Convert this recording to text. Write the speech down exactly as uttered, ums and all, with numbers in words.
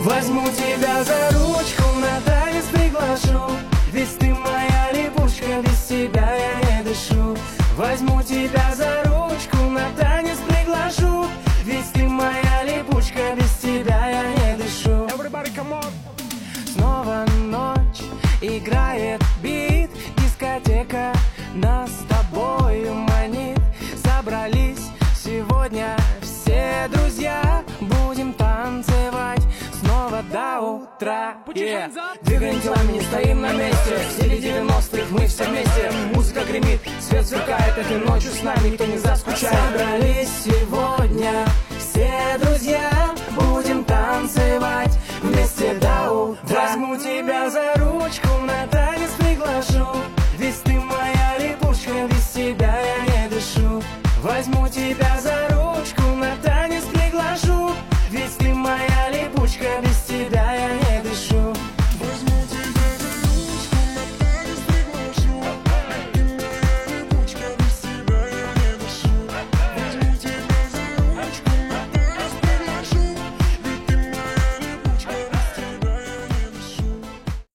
Возьму тебя за ручку, на танец приглашу, ведь ты моя липучка, без тебя я не дышу. Возьму тебя за ручку, на танец приглашу, ведь ты моя липучка, без тебя я не дышу. Снова ночь, играет бит, дискотека нас с тобою манит. Собрались сегодня все друзья, будем танцевать снова до утра. Yeah. Двигаем телами, не стоим на месте, в стиле девяностых мы все вместе. Музыка гремит, свет сверкает, этой ночью с нами никто не заскучает. Собрались сегодня все друзья, будем танцевать вместе до утра. Возьму тебя за ручку, на танец приглашу, ведь ты моя липучка, без тебя я не дышу. Возьму тебя за